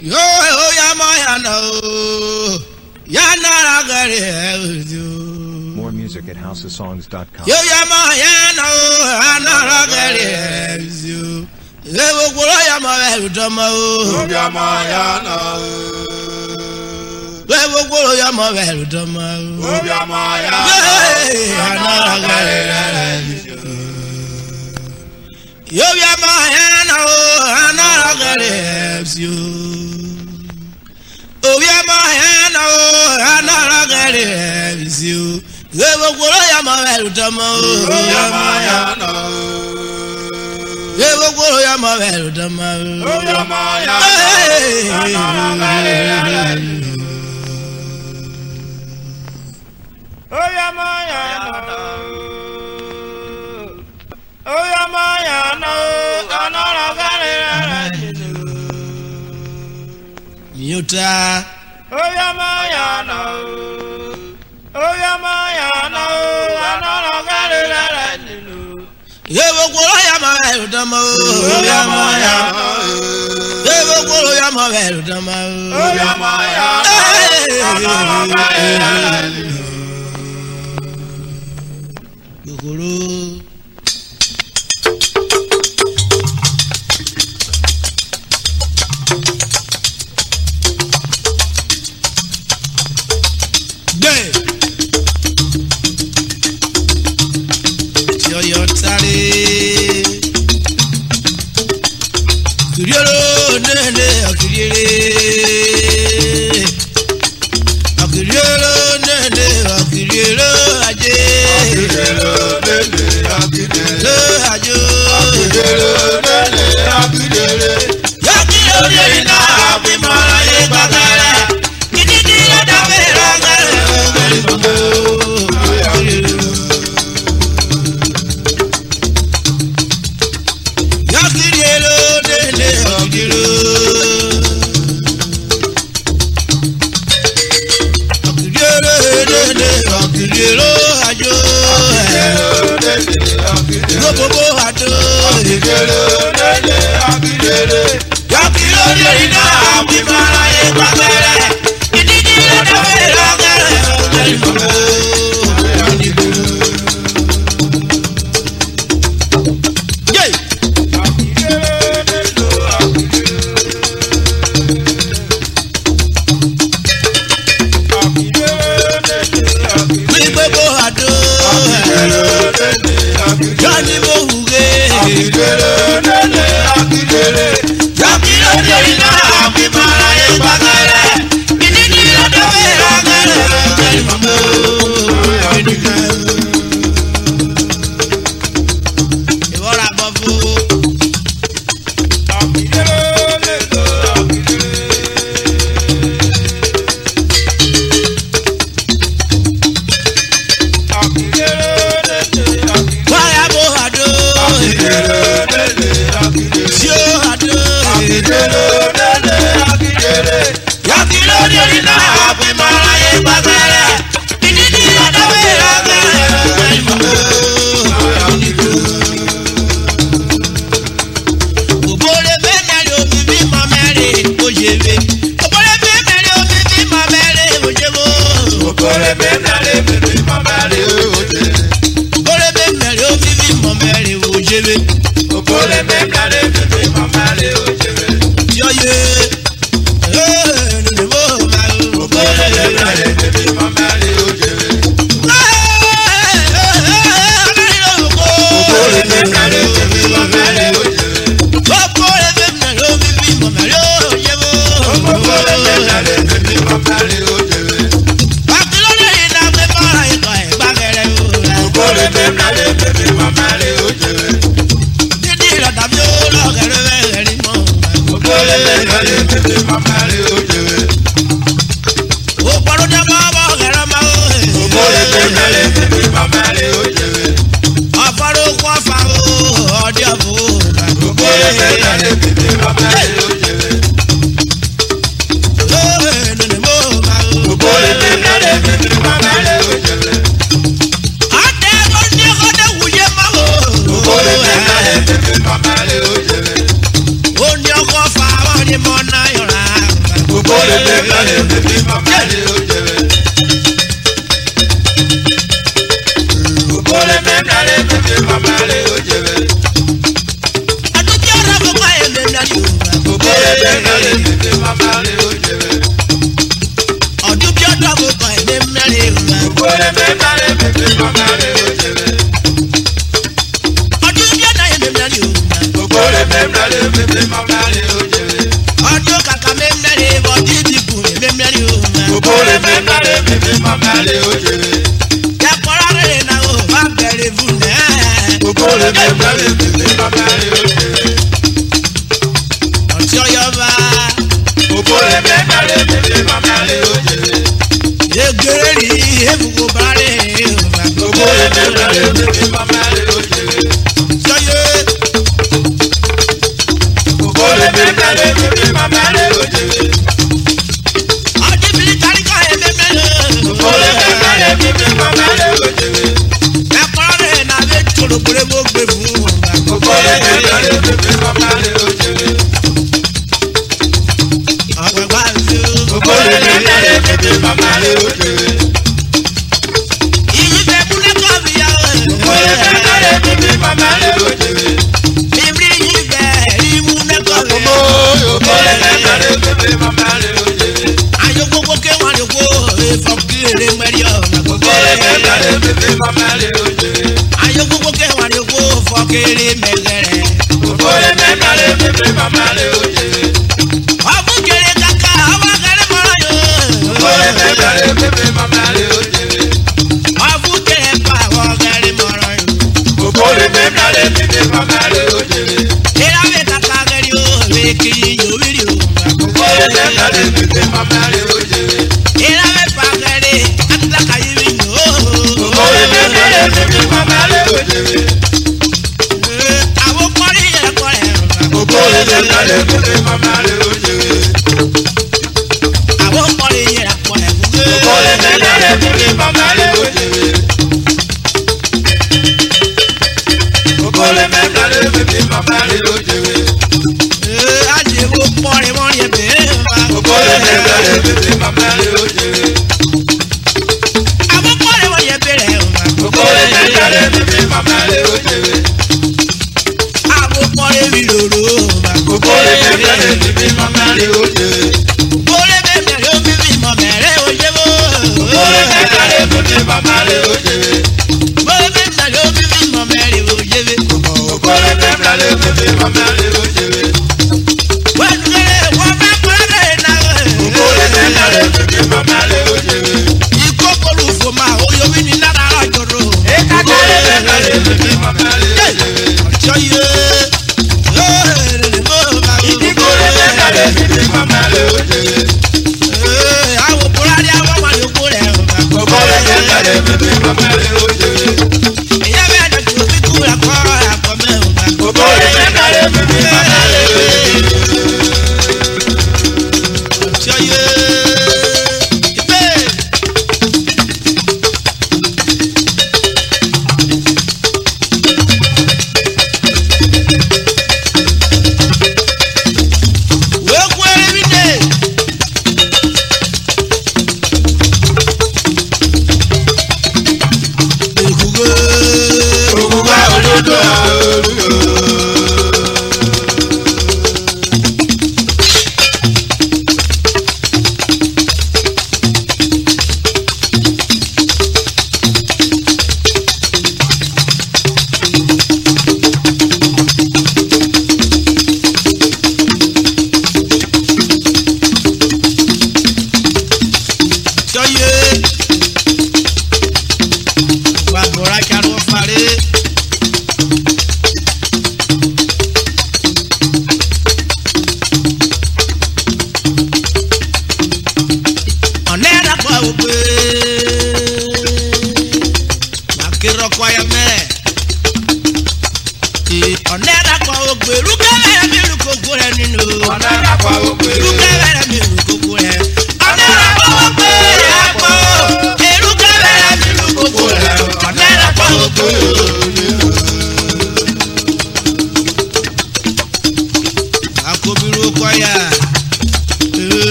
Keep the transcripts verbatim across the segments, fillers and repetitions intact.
Yo, oh, ya Mayana, Yana Gare. More music at house of songs dot com. Yo, ya Mayana, Yana Gare. Levo Goroya Mavel Dama, Ya Mayana, Levo Goroya Mavel Dama, Ya Mayana, Yana Gare. Yo, ya Mayana, Yana Gare. Oh, yeah, my hand, oh, I'm not going to have you. Levo Goroya Mavel Dama, Ya Mayana, Levo Goroya Mavel Dama, Ya Mayana, Oh, Ya Mayana, Oh, Ya Mayana, Yuta, Oh, Ya Mayana, Oh, Ya Mayana, Levo Goroya Mavel Dama, Oh, Ya Mayana, Levo Goroya Mavel Dama, Oh, Ya Mayana, Guru. Johnny Mohuge, Akidele, Akidele, Akidele, Akidele, Akidele, Akidele, Okole memnale bebe mamale ojebe. Okole memnale bebe mamale ojebe. Adúgbò ọ̀rọ̀ gbogbo ayé memnale o. Okole memnale bebe mamale ojebe. Ọdúgbò ọ̀rọ̀ gbogbo ayé memnale o. Okole memnale bebe mamale ojebe. Ọdúgbò ọ̀rọ̀ ayé memnale o. Okole memnale bebe mamale ojebe. Ọdún kàkà memnale bọ̀dí ìdìbò memnale o. Okole memnale bebe mamale ojebe. Ẹ̀kọ́ra rẹ̀ náà o bá bẹ̀rẹ̀ fún ẹ̀. Okole memnale bebe mamale ojebe. Ọ̀tí ọyọ́ bá. Okole memnale bebe mamale ojebe. Egere rí ebuko bárẹ̀ o. Okole memnale bebe mamale ojebe. Sọyẹ́. Okole memnale bebe mamale ojebe. Ọdún bíi káríkà ẹ̀ memnale o. Okole memnale bebe mamale ojebe. Ẹ̀kọ́ra rẹ̀ náà bẹ tòlógbòrè bó gbé fún o. Okole memnale bebe mamale ojebe. Ọ̀pẹ̀ wá sí o. Okole memnale bebe mamale ojebe. Ìyí fẹ́ múlẹ̀ kọ́ mi yá o. Okole memnale bebe mamale ojebe. Ìbí yìí bẹ̀ ìmú nẹ́kọ̀ mi. Okole memnale bebe mamale ojebe. Ayọ̀ gbogbo kéwàá lè kó ìfọ̀kìrì mẹ́rin ọ̀nà gbogbo. Okole memnale bebe mamale ojebe. Ayọ̀ gbogbo kéwàá lè kó ìfọ̀kìrì mẹ́gẹ̀rẹ̀. Okole memnale bebe mamale ojebe. Ọ̀bùn kéré kàkà ọba kéré mọ́ra yó. Okole memnale bebe mamale ojebe. Ọ̀bùn kéré pa ọba kéré mọ́ra yó. Okole memnale bebe mamale ojebe. Ìlàwé kàkà kéré o, ìwé kiri yóò rí o. Okole memnale bebe mamale ojebe. Ìlàwé pa kéré àtúntàkà yìí rí o. Okole memnale bebe mamale ojebe. Àwọn kọ́rí ẹ̀kọ́ rẹ̀. Okole memnale bebe mamale ojebe. Àwọn kọ́rí ẹ̀kọ́ rẹ̀. Okole memnale bebe mamale ojebe. Okole memnale bebe mamale ojebe. Àjẹwò kọ́rí wọ́n yẹ bẹ́ẹ̀ bá. Okole memnale bebe mamale ojebe. Àwọn kọ́rí wọ́n yẹ bẹ́ẹ̀ bá. Okole memnale bebe mamale ojebe. Àwọn kọ́rí mi lòrò bá. Okole memnale bebe mamale ojebe. Bólé bẹ́ẹ̀ yóò bí bí mọ̀ mẹ́rẹ́ òye wò. Okole memnale bebe mamale ojebe. Bólé bẹ́ẹ̀ yóò bí bí mọ̀ mẹ́rẹ́ òye wò. Okole memnale bebe mamale ojebe. Wọ́n kéré wọ́n bá kọ́ra rẹ̀ náà. Okole memnale bebe mamale ojebe. Ìkókòrò fòmà oyomí ni lára àjọrò. Okole memnale bebe mamale ojebe. Ọjọ́ yé. Okole memnale bebe mamale ojebe. Àwọn kúrárì àwọn wà lóko rẹ̀. Okole memnale bebe mamale ojebe. Ìyá bẹ́ẹ̀ ni kò fi kú ẹ̀kọ́ ẹ̀kọ́ mẹ́rin. Okole memnale bebe mamale ojebe. Ọjọ́ yé. Ìpè. Wéku ẹ̀rí mi dé.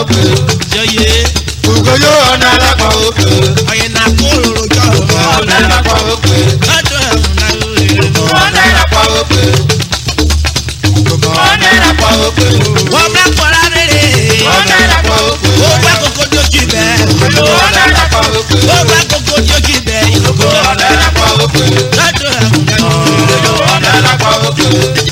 òkè. Jẹ́yẹ. Ògo yóò ọ̀nà ẹ̀rẹ́pọ̀ òkè. Ọ̀yẹ̀nà kóró jọ. Ọ̀nà ẹ̀rẹ́pọ̀ òkè. Lọ́dọ̀ ẹ̀múná lórí. Ọ̀nà ẹ̀rẹ́pọ̀ òkè. Ọ̀nà ẹ̀rẹ́pọ̀ òkè. Wọ́n bá kọ́ra rere. Ọ̀nà ẹ̀rẹ́pọ̀ òkè. Ó bá kókó jókì bẹ́ẹ̀. Ọ̀nà ẹ̀rẹ́pọ̀ òkè. Ó bá kókó jókì bẹ́ẹ̀. Ọ̀nà ẹ̀rẹ́pọ̀ òkè. Lọ́dọ̀ ẹ̀múná lórí. Ọ̀nà ẹ̀rẹ́pọ̀ òkè.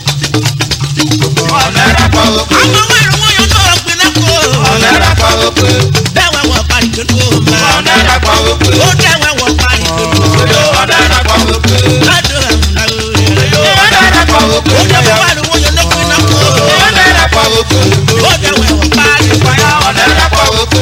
Ọ̀nà ẹ̀rẹ́pọ̀ òkè. Àwọn ọmọ ìlú wọn yóò tó ọ̀gbìn náà kó. Ọ̀nà ẹ̀rẹ́pọ̀ òkè. Bẹ́ẹ̀ wọ́n wọ̀ parí tó kó máa. Ọ̀nà ẹ̀rẹ́pọ̀ òkè. Ó dẹ́wọ̀n wọ̀ parí tó kó. Ọ̀nà ẹ̀rẹ́pọ̀ òkè. Lọ́dọ̀ ẹ̀múná lórí. Ọ̀nà ẹ̀rẹ́pọ̀ òkè. Ó dẹ́wọ̀n wà lówó yóò lókun náà kó. Ọ̀nà ẹ̀rẹ́pọ̀ òkè. Ó dẹ́wọ̀n wọ̀ parí. Ọ̀nà ẹ̀rẹ́pọ̀ òkè.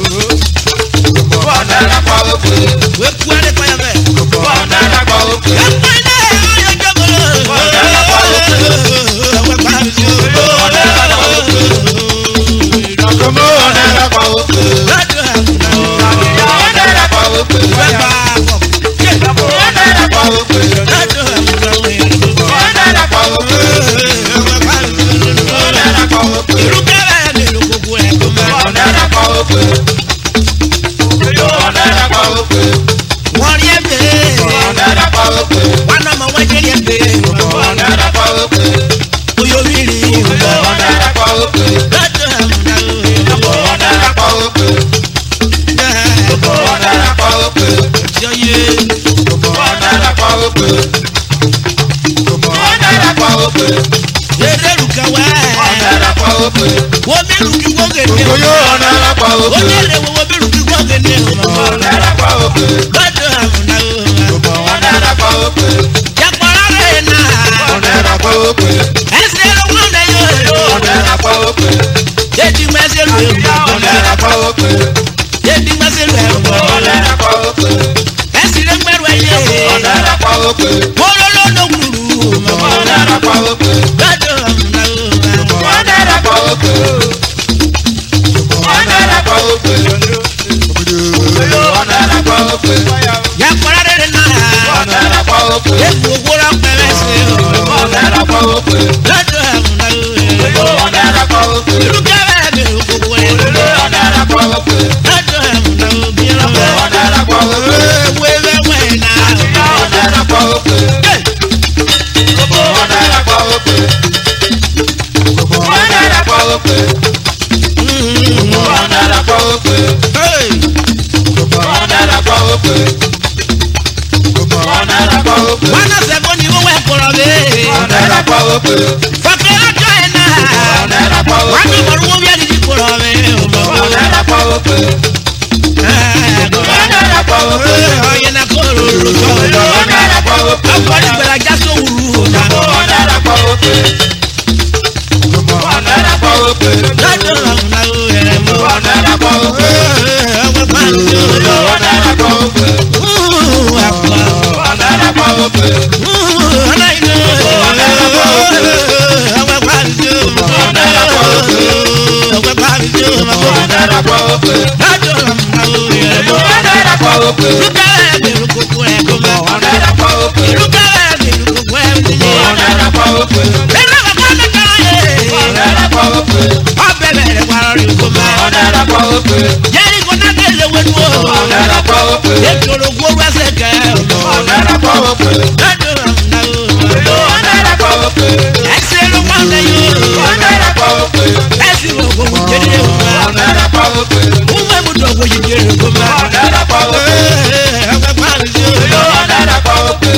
Ọ̀nà ẹ̀rẹ́pọ̀ òkè. Wéku ẹni kọ́ yẹ bẹ́ẹ̀. Ọ̀nà ẹ̀rẹ́pọ̀ òkè. Ẹ̀pọ̀ ilé ọ̀yọ́ jọ́gbọ́n. Ọ̀nà ẹ̀rẹ́pọ̀ òkè. Ọ̀wẹ́ parí sí o. Ọ̀nà ẹ̀rẹ́pọ̀ òkè. Ọ̀nà ẹ̀rẹ́pọ̀ òkè. Lọ́dọ̀ ẹ̀múná lórí. Ọ̀nà ẹ̀rẹ́pọ̀ òkè. Wẹ́ bá a bọ̀. Ọ̀nà ẹ̀rẹ́pọ̀ òkè. Lọ́dọ̀ ẹ̀múná lórí. Ọ̀nà ẹ̀rẹ́pọ̀ òkè. Ọ̀wẹ́ parí sí o. Ọ̀nà ẹ̀rẹ́pọ̀ òkè. Ìlú kẹ́rẹ́ mi ló gbogbo ẹ̀ kó máa. Ọ̀nà ẹ̀rẹ́pọ̀ òkè. Ọ̀nà ẹ̀rẹ́pọ̀ òkè. Wọ́n rí ẹ̀bẹ̀. Ọ̀nà ẹ̀rẹ́pọ̀ òkè. Wọ́n náà mọ̀ wọ́n jẹ́ ẹ̀bẹ̀. Ọ̀nà ẹ̀rẹ́pọ̀ òkè. Oyomiri. Ọ̀nà ẹ̀rẹ́pọ̀ òkè. Lọ́dọ̀ ẹ̀múná lórí. Ọ̀nà ẹ̀rẹ́pọ̀ òkè. Ọ̀nà ẹ̀rẹ́pọ̀ òkè. Jẹ́yẹ. Ọ̀nà ẹ̀rẹ́pọ̀ òkè. Ọ̀nà ẹ̀rẹ́pọ̀ òkè. Erelu kẹwẹ́. Ọ̀nà ẹ̀rẹ́pọ̀ òkè. Wọ́n bẹ̀rù kí wọ́n gèdè. Ògo yóò ọ̀nà ẹ̀rẹ́pọ̀ Ó òkè. lè wọ́n wọ́n bẹ̀rù kí wọ́n gèdè. Ọ̀nà ẹ̀rẹ́pọ̀ òkè. Lọ́dọ̀ ẹ̀múná lórí. Ọ̀nà ẹ̀rẹ́pọ̀ òkè. Jẹ́pọ̀rọ̀ rẹ̀ náà. Ọ̀nà ẹ̀rẹ́pọ̀ òkè. Ẹsẹ̀ ló wọ́n lẹ̀ yóò. Ọ̀nà ẹ̀rẹ́pọ̀ òkè. Yéèdì mẹ́sẹ̀ lù ẹ̀. Ọ̀nà ẹ̀rẹ́pọ̀ òkè. Yéèdì mẹ́sẹ̀ lù ẹ̀. Ọ̀nà ẹ̀rẹ́pọ̀ òkè. Ẹsẹ̀ ló gbẹ̀rù ẹ̀ yé. Ọ̀nà ẹ̀rẹ́pọ̀ òkè. Wọ́lọ́lọ́ ló gbùrù. Ọ̀nà ẹ̀rẹ́pọ̀ òkè. Lọ́dọ̀ ẹ̀múná lórí. Ọ̀nà ẹ̀rẹ́pọ̀ òkè. Ọ̀nà ẹ̀rẹ́pọ̀ òkè. Ọ̀nà ẹ̀rẹ́pọ̀ òkè. Jẹ́pọ̀rọ̀ rẹ̀ náà. Ọ̀nà ẹ̀rẹ́pọ̀ òkè. Èkó owó rọ̀ pẹ̀lẹ́ sí i. Ọ̀nà ẹ̀rẹ́pọ̀ òkè. Lọ́dọ̀ ẹ̀múná lórí. Ọ̀nà ẹ̀rẹ́pọ̀ òkè. Ìlú kẹ́rẹ́ mi ló gbogbo ẹ̀. Ọ̀nà ẹ̀rẹ́pọ̀ òkè. Lọ́dọ̀ ẹ̀múná lórí. Ọ̀nà ẹ̀rẹ́pọ̀ òkè. Ewé wẹ́wẹ́ náà. Ọ̀nà ẹ̀rẹ́pọ̀ òkè. Ọ̀nà ẹ̀rẹ́pọ̀ òkè. Ọ̀nà ẹ̀rẹ́pọ̀ òkè. Ọ̀nà ẹ̀rẹ́pọ̀ òkè. Hey! Ọ̀nà ẹ̀rẹ́pọ̀ òkè. Ọ̀nà ẹ̀rẹ́pọ̀ òkè. Wọ́n náà sẹ́kọ̀ọ́ ni wọ́n wẹ̀ kọ̀rọ̀ bẹ́ẹ̀. Ọ̀nà ẹ̀rẹ́pọ̀ òkè. Fọ̀kẹ́ lọ́jọ́ ẹ̀ náà. Ọ̀nà ẹ̀rẹ́pọ̀ Wọ́n òkè. ní mọ̀rún wọ́n bí ẹni tí kọ̀rọ̀ bẹ́ẹ̀. Ọ̀nà ẹ̀rẹ́pọ̀ òkè. Ọ̀nà ẹ̀rẹ́pọ̀ òkè. Ọ̀yẹ́ náà kọ̀rọ̀ lọ́jọ́. Ọ̀nà ẹ̀rẹ́pọ̀ òkè. Ọkọ̀ ní gbẹ̀rẹ̀já sówùrú. Ọ̀nà ẹ̀rẹ́pọ̀ òkè. Ọ̀nà ẹ̀rẹ́pọ̀ òkè. Lọ́jọ́ ẹ̀múná lórí. Ọ̀nà ẹ̀rẹ́pọ̀ òkè. Ọmọ pàṣẹ. Ọ̀nà ẹ̀rẹ́pọ̀ òkè. Àpá. Ọ̀nà ẹ̀rẹ́pọ̀ òkè. Ọ̀nà ìlú. Ọmọ pàṣẹ. Ọ̀nà ẹ̀rẹ́pọ̀ òkè. Ọmọ pàṣẹ. Ọ̀nà ẹ̀rẹ́pọ̀ òkè. Lọ́jọ́ ẹ̀múná lórí. Ọ̀nà ẹ̀rẹ́pọ̀ òkè. Ìlú kẹ́rẹ́ mi ló gbogbo ẹ̀ kó máa. Ọ̀nà ẹ̀rẹ́pọ̀ òkè. Ìlú kẹ́rẹ́ mi ló gbogbo ẹ̀ ń tilé. Ọ̀nà ẹ̀rẹ́pọ̀ òkè. Ẹ̀rọ bàbá mi kẹ́rọ yé. Ọ̀nà ẹ̀rẹ́pọ̀ òkè. Ọbẹ̀ bẹ̀rẹ̀ wàrọ̀ rí kó máa. Ọ̀nà ẹ̀rẹ́pọ̀ òkè. Yẹ́nì kò náà kéde wẹ́nu o. Ọ̀nà ẹ̀rẹ́pọ̀ òkè. Ètòrò gbóró ẹsẹ̀ kẹ́. Ọ̀nà ẹ̀rẹ́pọ̀ òkè. Lọ́jọ́ ẹ̀múná lórí. Ọ̀nà ẹ̀rẹ́pọ̀ òkè. Ẹsẹ̀ ló wọ́n lẹ̀ yóò. Ọ̀nà ẹ̀rẹ́pọ̀ òkè. Ẹsẹ̀ ló gbogbo kéde o. Ọ̀nà ẹ̀rẹ́pọ̀ òkè. Fún mẹ́mú tó gbogbo kéde kó máa. Ọ̀nà ẹ̀rẹ́pọ̀ òkè. Ọbẹ̀ pàṣẹ. Ọ̀nà ẹ̀rẹ́pọ̀ òkè.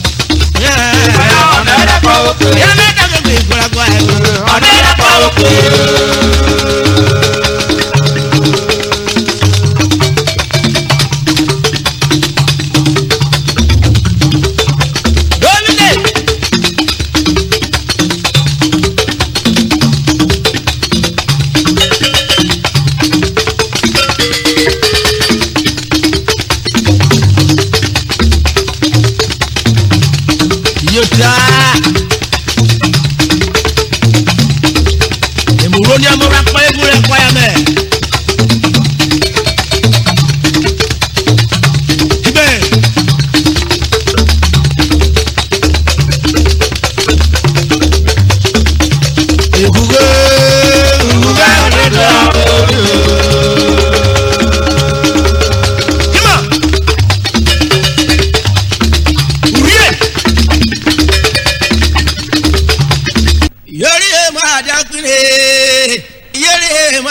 Ọ̀nà ẹ̀rẹ́pọ̀ òkè. Yẹ́n mẹ́ta gbogbo ìgbòràgbọ́ ẹ̀. Ọ̀nà ẹ̀rẹ́pọ̀ òkè. Domine. Yota. Emuro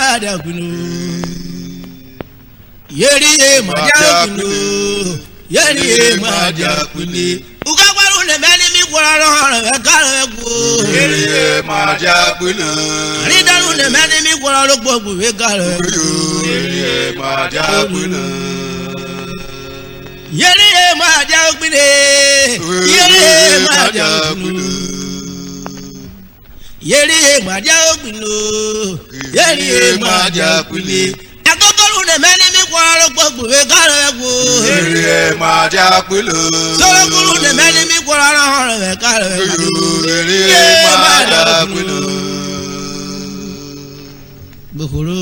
máa dàgbìnú. Yeri ye máa dàgbìnú. Yeri ye máa dàgbìnú. Ukaparu ne mẹ́ni mi kura lọ́rọ̀ ẹ̀ kárọ̀ ẹ̀ kú. Yeri ye máa dàgbìnú. Àrídàrú ne mẹ́ni mi kura ló gbogbo ẹ̀ kárọ̀ ẹ̀ kú. Yeri ye máa dàgbìnú. Yeri ye máa dàgbìnú. Yeri ye máa dàgbìnú. Yeri ye máa dàgbìnú. Yeri ye máa dàgbìnú. Akọ́kọ́rù ne mẹ́ni mi kura ló gbogbo ẹ̀ kárọ̀ ẹ̀ kú. Yeri ye máa dàgbìnú. Sọ́kùrù ne mẹ́ni mi kura lọ́rọ̀ ẹ̀ kárọ̀ ẹ̀ kú. Yeri ye máa dàgbìnú. Bukuru.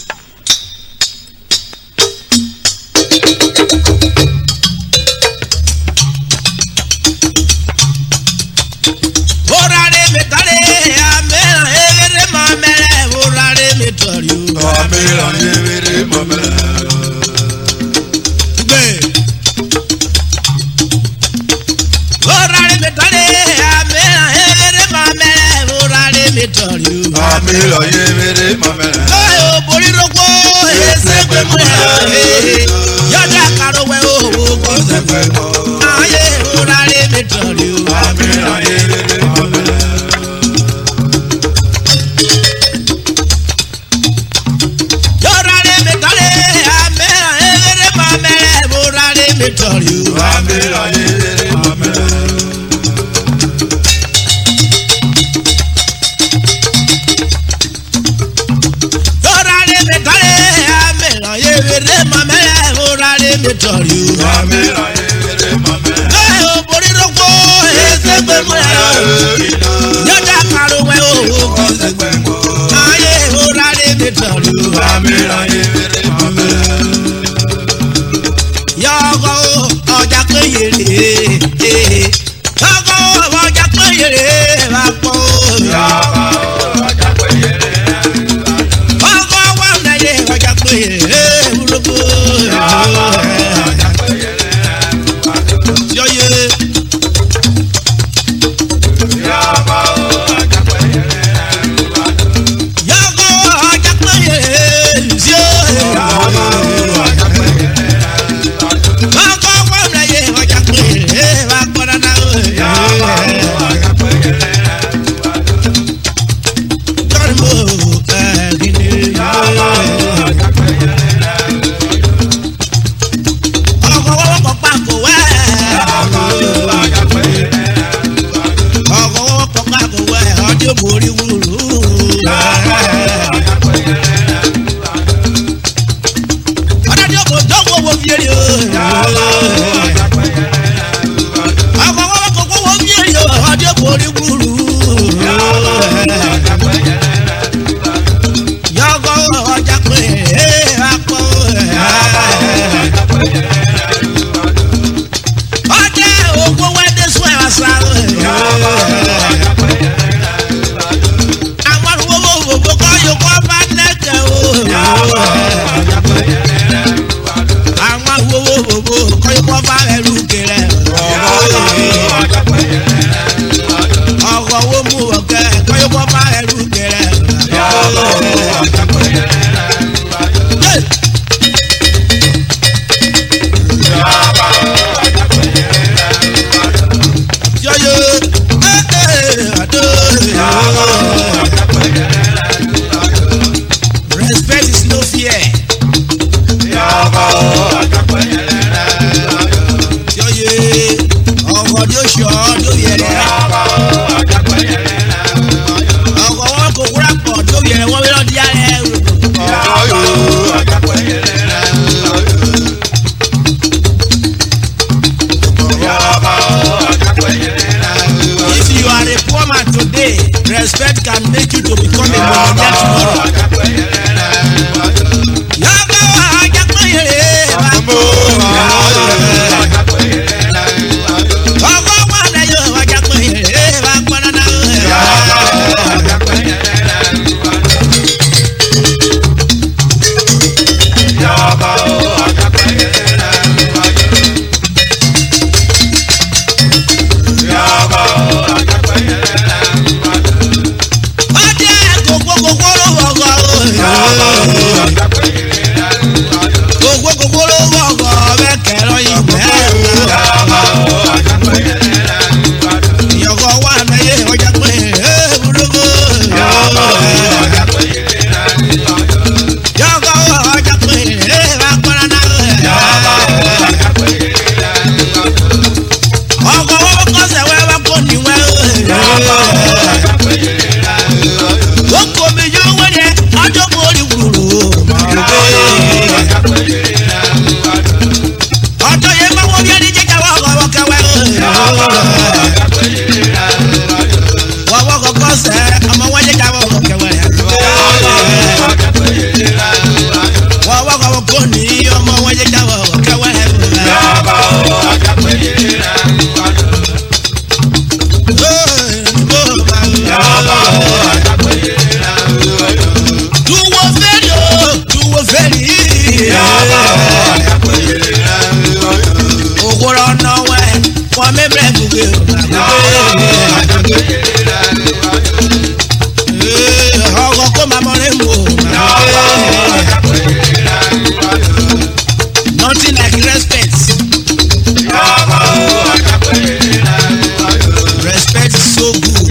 Orare metare amera evere mamere orare metori. Amera evere mamere. Be. Orare metare amera evere mamere orare metori. Amera evere mamere. Ayo boriroko ese kwemwe. Yada karowe o ko se kwemo. Aye orare metori. Amera evere mamere. Orare metare amera evere mamere orare metori. Amera evere mamere. Orare metare amera evere mamere orare metori. Amera evere mamere. Ayo boriroko ese kwemwe. Yada karowe o ko se kwemo. Aye orare metori. Amera evere mamere. Yọ̀gọ̀ ọjà péyèrè yọ̀gọ̀ ọjà péyèrè wà pọ̀ ọgọ̀ wà lẹ́yìn ọjà péyèrè wúlòkó yọ̀yẹ. Yọ̀gọ̀ ọjà péyèrè yọ̀. Ọkọ̀ wọ́n lẹ́yìn ọjà péyèrè wà pọ̀ dáadáa. Jọ́ni mo kẹ́kìnní. Ọkọ̀ wọ́n kọ̀ pàkó wẹ́. Ọkọ̀ wọ́n kọ̀ pàkó wẹ́ ọdún borí wúlò. Ọ̀dọ́dún kò jọ́wọ́ wo fìyèrè o. Ọkọ̀ wọ́n kọ̀ kó wọ́n fìyèrè o ọdún borí wúlò. Yọ̀gọ̀ ọjà péyèrè wà pọ̀. Ọjà ògbó wẹ́dẹ́ sún ẹ̀ wá sá. Àwọn owó gbogbo kọ́ yòókù bá lẹ́kẹ̀ o. Àwọn owó gbogbo kọ́ yòókù bá ẹrú kẹrẹ. Ọkọ̀ owó mú ọ̀kẹ́ kọ́ yòókù bá ẹrú kẹrẹ. Yọ̀yọ̀ àdó. Respect is no fear. Yọ̀yẹ̀ ọkọ̀ tí ó ṣọ́ tó yẹrẹ. Ọkọ̀ wọn kò wúrà pọ̀ tó yẹrẹ wọ́n bí lọ́ọ́ di ara ẹ̀. If you are a poor man today, respect can make you to become a millionaire tomorrow. Yọ̀gọ̀ ọjà péyèrè wà pọ̀. Ọkọ̀ wà lẹ́yìn ọjà péyèrè. Ogoro no we, for me break buge. Eh, ogo ko mama rembo. Nothing like respect. Respect is so good.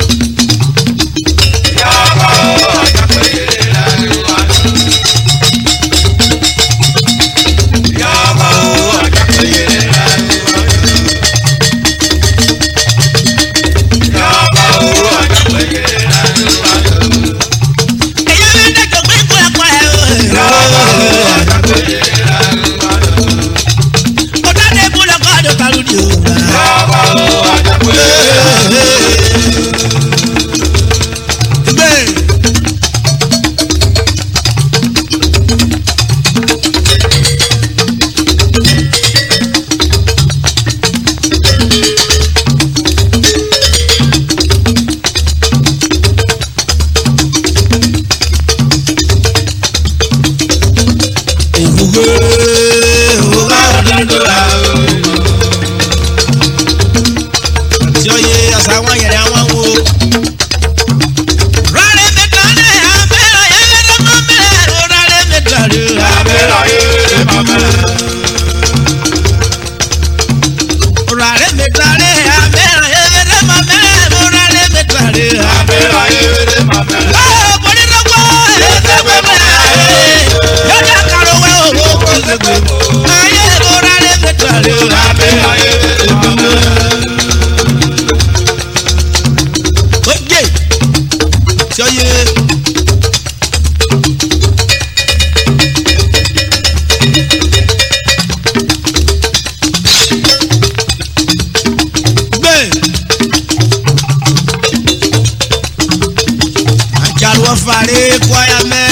Fare kwaya me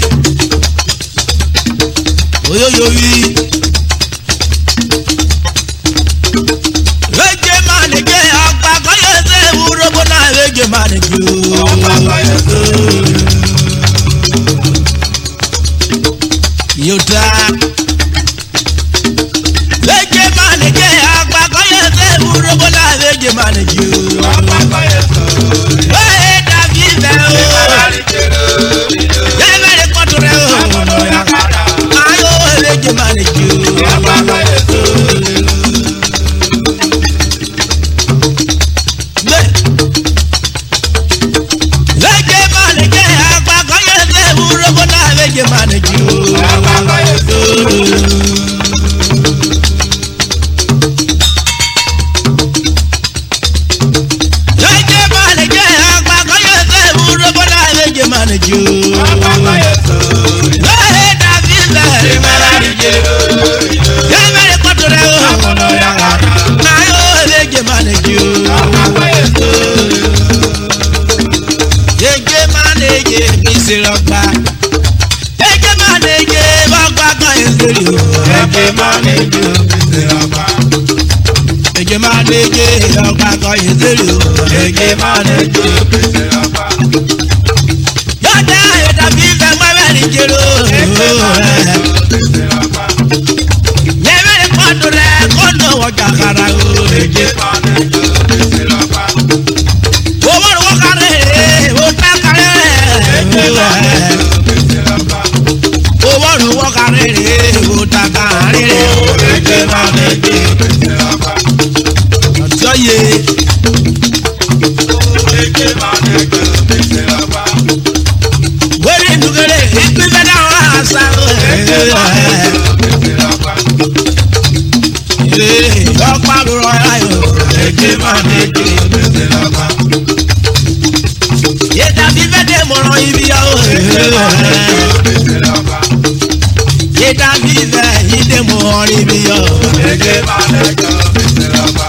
oyo yo wi leje manege agba koyo se urobo na leje manege yota leje manege agba koyo se urobo na leje manege agba koyo we David Eje manege ọgbà kan ìdílé o. Eje manege pèsè ọgbà. Yọ̀dá ìdàbí ìfẹ́ gbẹ́rẹ́ ní jèrò. Eje manege pèsè ọgbà. Yẹ́rẹ́ kọ́ndù rẹ̀ kọ́ndù ọjà kara o. Eje manege pèsè ọgbà. Owó ni wọ́n kárẹ̀ ẹ̀ o tá kárẹ̀ ẹ̀. Eje manege pèsè ọgbà. Owó ni wọ́n kárẹ̀ ẹ̀ o tá kárẹ̀ ẹ̀. Eje manege pèsè ọgbà. Ye Eke manege pèsè ọgbà. Wẹ́rẹ́ ìdúgbẹ́lẹ̀ ìpínlẹ̀ náà àṣà Eke manege pèsè ọgbà. Ilé ọ̀pá lóra ayọ̀ Eke manege pèsè ọgbà. Yédàbí fẹ́dẹ̀ mọ̀ràn ibi yà ó Eke manege pèsè ọgbà. Yédàbí fẹ́ ìdè mọ̀ràn ibi yà ó Eke manege pèsè ọgbà.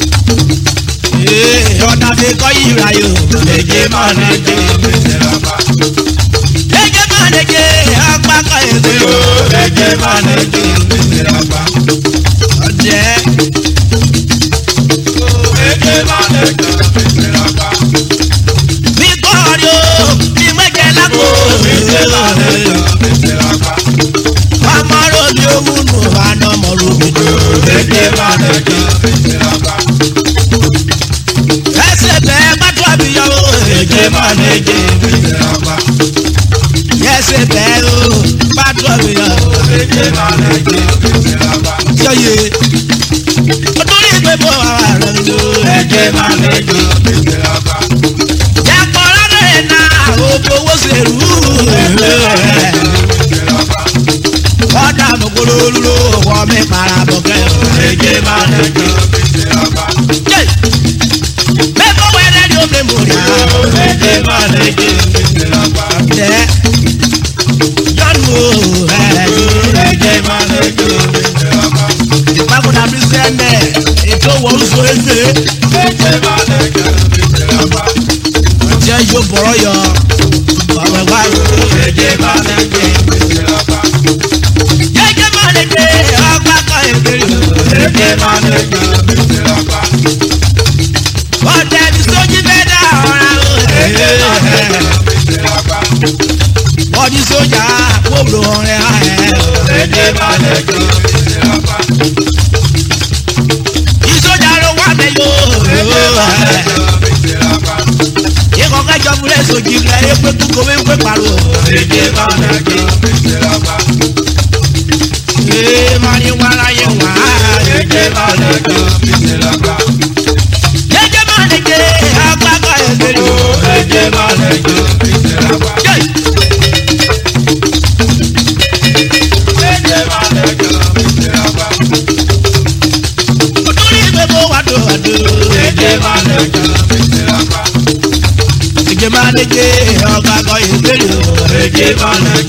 Ọ̀dà fi kọ́ ìrà yò. Eje manege pèsè ọgbà. Eje manege ọgbà kọ́ èdè o. Eje manege pèsè ọgbà. Ọ̀jẹ̀. Eje manege pèsè ọgbà. Mi kọ́ ọ̀rẹ́ o, mi mẹ́jẹ lápò. Eje manege pèsè ọgbà. tó àgbẹ̀ yà. Yọ̀yẹ̀ ọdún ní ìgbẹ́ bọ̀ ara rẹ̀ ló. Yàtọ̀ lábẹ́ náà ògbówó ṣèlú. Ọ̀dà àmọ̀kòlóló wọ́n mi para bọ̀kẹ́. Mẹ́fọ́ wẹ́rẹ́ ni ó fi mú rí. Ẹ yọ̀nù ìpàkùnà bí sẹ́ndẹ̀ ètò wọ́n so éze. Ọ̀jẹ̀ yóò bọ̀rọ̀ yọ ọ̀rọ̀ wá. Yẹ́jẹ́ máa lè dé ọgbà kan ìbéèrè. Ọ̀jẹ̀ ní sójú fẹ́ dá ọ̀rá o. Wọ́n ní sójà wọ́ọ̀rọ̀ ọ̀rẹ́ ayẹ. Ìsójà ló wà mẹ́yọ̀. Ìkọ̀ kẹjọ múlẹ̀ sójì rẹ̀ ẹ pé kúkọ wé pé pariwo. Ee máa ní wàrà yẹ wá. Jẹ́jẹ́ máa lè gbé agbábọ̀ ẹ̀gbẹ́rẹ́. Odúrí gbogbo wà dò wà dò. Ìjẹ́ máa lè gbé agbábọ̀ ẹ̀gbẹ́rẹ́.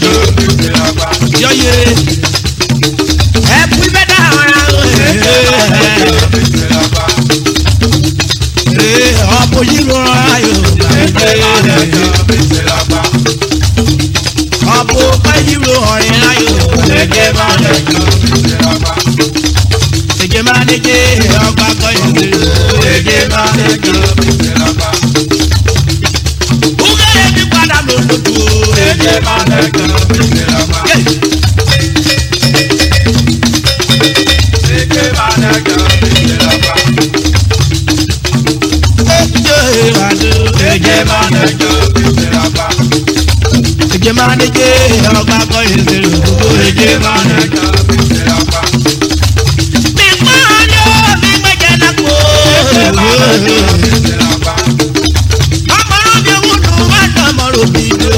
Yọ̀yẹ̀ ẹ̀bùn ibẹ̀ dá ọ̀rá o. Ọ̀pọ̀ yìí ló rán ayò. Ọ̀pọ̀ pẹ́ yìí ló ọ̀rẹ́ ayò. Ìjẹ́ máa ní jẹ́ ọgbà kọ́yọ̀ sí. Búgẹ́rẹ́ mi padà ló lójú. Ìjẹ́ máa ní jẹ́ ọgbà kọ́yọ̀ sí. Mi máa ní ó mi gbẹ́jẹ́ lápò. Ọmọrún mi wúdú wá dánmọ́rún mi lò.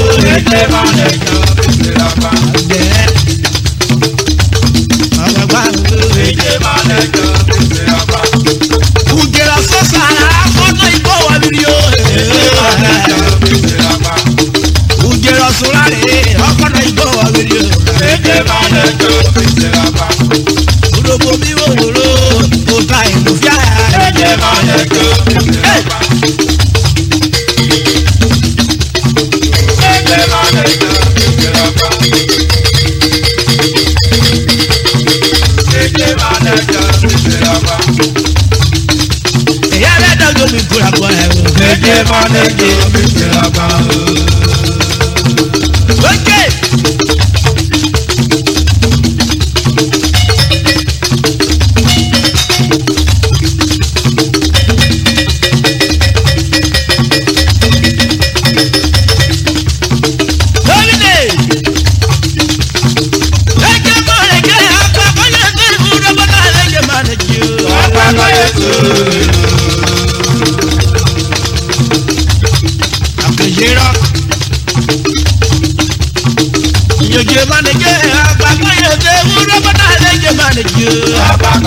Ọgbà Ujera sọ́sàrà fọ́tọ̀ ìbò wà lórí o. Ujera sọ́ra rẹ̀ ọkọ̀nà ìbò wà lórí o. Olóko mi wò wòrò kò ta ìlú fíà. Ìyá rẹ̀ dọ́gbọ́n mi kúra bọ̀ ẹ̀ wò. Okay. Yege manege, ababa yege, uro bana lege manege.